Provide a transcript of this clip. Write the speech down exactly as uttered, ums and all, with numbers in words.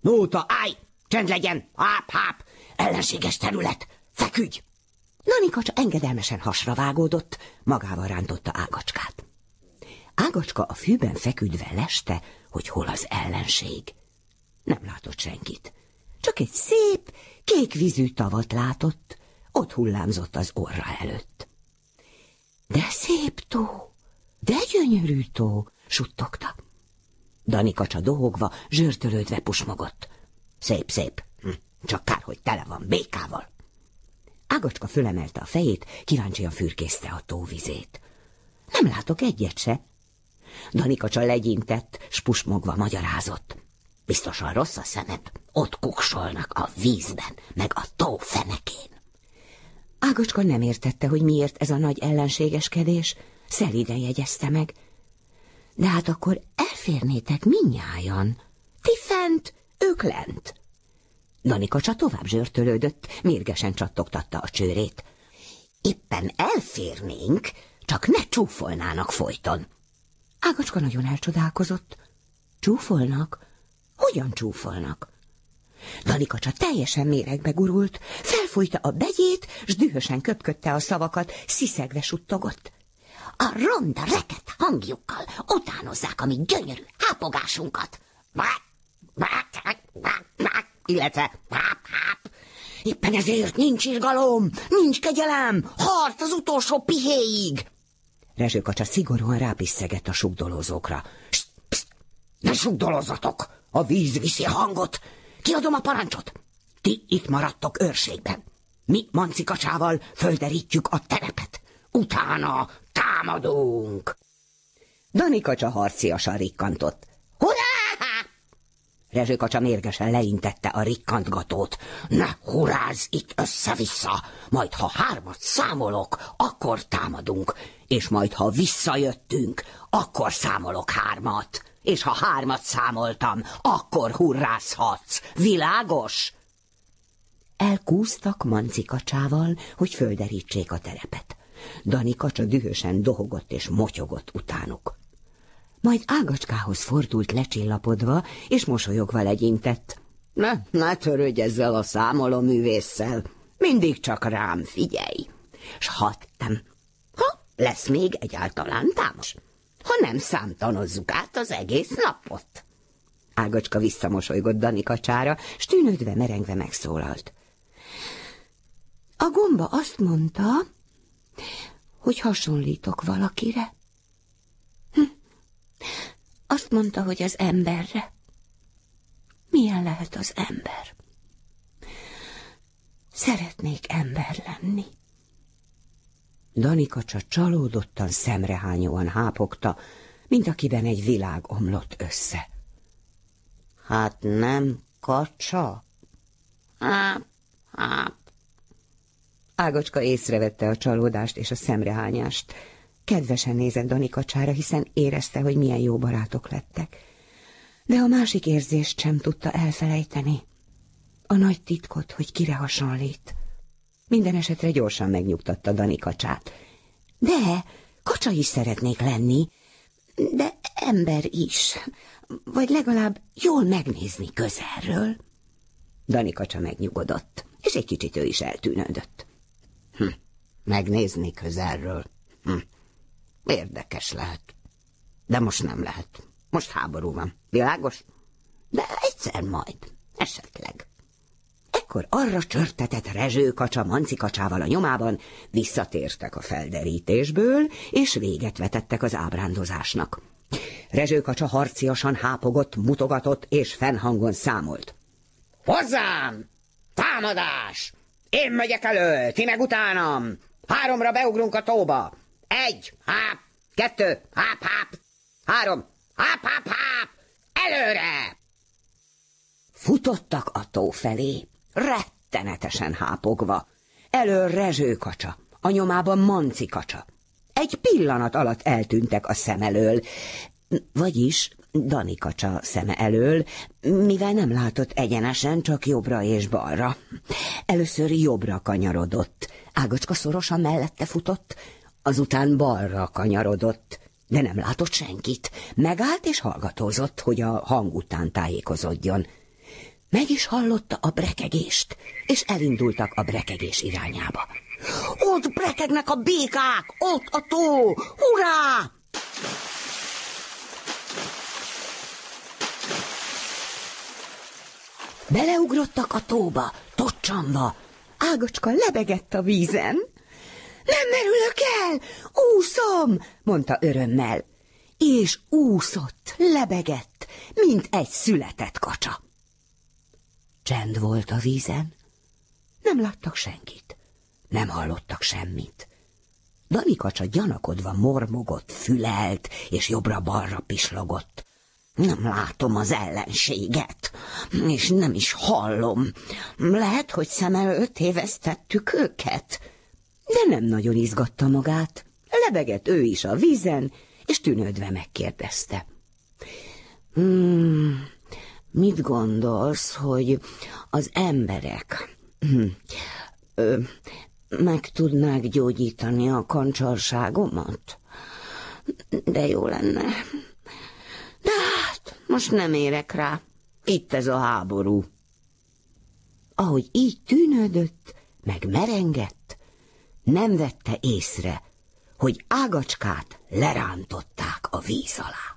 Nóta, állj! Csend legyen! Háp, háp! Ellenséges terület! Feküdj! Danikacsa engedelmesen hasra vágódott, magával rántotta Ágacskát. Ágacska a fűben feküdve leste, hogy hol az ellenség. Nem látott senkit. Csak egy szép, kék vízű tavat látott, ott hullámzott az orra előtt. De szép tó, de gyönyörű tó, suttogta. Danikacsa dohogva, zsörtölődve pusmogott. Szép, szép, csak kár, hogy tele van békával. Ágacska fölemelte a fejét, kíváncsian fürkészte a tóvizét. Nem látok egyet se. Danikacsa legyintett, s pusmogva magyarázott. Biztosan rossz a szemed, ott kuksolnak a vízben, meg a tó fenekén. Ágacska nem értette, hogy miért ez a nagy ellenségeskedés, szelíden jegyezte meg. De hát akkor elférnétek mindnyájan. Ti fent, ők lent. Danikacsa tovább zsörtölődött, mérgesen csattogtatta a csőrét. Éppen elférnénk, csak ne csúfolnának folyton. Ágacska nagyon elcsodálkozott. Csúfolnak? Hogyan csúfolnak? Danikacsa teljesen méregbe gurult, felfújta a begyét, s dühösen köpködte a szavakat, sziszegve suttogott. A ronda, reket hangjukkal utánozzák a mi gyönyörű hápogásunkat. Illetve háp, háp. Éppen ezért nincs irgalom, nincs kegyelem, harc az utolsó pihéig. Rezsőkacsa szigorúan rápisszegett a sugdolózókra. Psst, psst, ne sugdolozzatok, a víz viszi a hangot. Kiadom a parancsot. Ti itt maradtok őrségben. Mi Mancikacsával földerítjük a terepet. Utána támadunk. Danikacsa harciasan rikkantott. Hurrá! Rezsőkacsa mérgesen leintette a rikkantgatót. Ne hurrázz itt össze-vissza, majd ha hármat számolok, akkor támadunk, és majd ha visszajöttünk, akkor számolok hármat, és ha hármat számoltam, akkor hurrázhatsz. Világos? Elkúztak Mancikacsával, hogy földerítsék a terepet. Danikacsa dühösen dohogott és motyogott utánuk. Majd Ágacskához fordult lecsillapodva, és mosolyogva legyintett. Ne, ne törődj ezzel a számolóművésszel, mindig csak rám figyelj. S hattam, ha lesz még egyáltalán támos, ha nem számtanozzuk át az egész napot. Ágacska visszamosolygott Danikacsára, s tűnődve, merengve megszólalt. A gomba azt mondta, hogy hasonlítok valakire. Hm. Azt mondta, hogy az emberre. Milyen lehet az ember? Szeretnék ember lenni. Danikacsa csalódottan, szemrehányóan hápogta, mint akiben egy világ omlott össze. Hát nem, kacsa? Háp, háp. Ágacska észrevette a csalódást és a szemrehányást. Kedvesen nézett Danikacsára, hiszen érezte, hogy milyen jó barátok lettek. De a másik érzést sem tudta elfelejteni. A nagy titkot, hogy kire hasonlít. Minden esetre gyorsan megnyugtatta Danikacsát. De kacsa is szeretnék lenni, de ember is. Vagy legalább jól megnézni közelről. Danikacsa megnyugodott, és egy kicsit ő is eltűnődött. Hm, megnézni közelről. Hm. Érdekes lehet. De most nem lehet. Most háború van. Világos? De egyszer majd. Esetleg. Ekkor arra csörtetett Rezsőkacsa Mancikacsával a nyomában, visszatértek a felderítésből, és véget vetettek az ábrándozásnak. Rezsőkacsa harciasan hápogott, mutogatott, és fennhangon számolt. Hozzám! Támadás! Én megyek elő, ti meg utánam! Háromra beugrunk a tóba! Egy, háp, kettő, háp, háp, három, háp, háp, háp, előre! Futottak a tó felé, rettenetesen hápogva. Elől Rezsőkacsa, a nyomában Mancikacsa. Egy pillanat alatt eltűntek a szem elől, vagyis Danikacsa szeme elől, mivel nem látott egyenesen, csak jobbra és balra. Először jobbra kanyarodott, Ágacska szorosan mellette futott, azután balra kanyarodott, de nem látott senkit. Megállt és hallgatózott, hogy a hang után tájékozódjon. Meg is hallotta a brekegést, és elindultak a brekegés irányába. Ott brekegnek a békák, ott a tó, hurrá! Beleugrottak a tóba, tocsanva. Ágocska lebegett a vízen. Nem merülök el, úszom, mondta örömmel. És úszott, lebegett, mint egy született kacsa. Csend volt a vízen. Nem láttak senkit, nem hallottak semmit. Dani kacsa gyanakodva mormogott, fülelt, és jobbra-balra pislogott. Nem látom az ellenséget, és nem is hallom. Lehet, hogy szem előtt tévesztettük őket. De nem nagyon izgatta magát. Lebegett ő is a vízen, és tűnődve megkérdezte. Hmm, mit gondolsz, hogy az emberek ö, meg tudnák gyógyítani a kancsarságomat? De jó lenne. De hát, most nem érek rá. Itt ez a háború. Ahogy így tűnődött, meg merengett, nem vette észre, hogy Ágacskát lerántották a víz alá.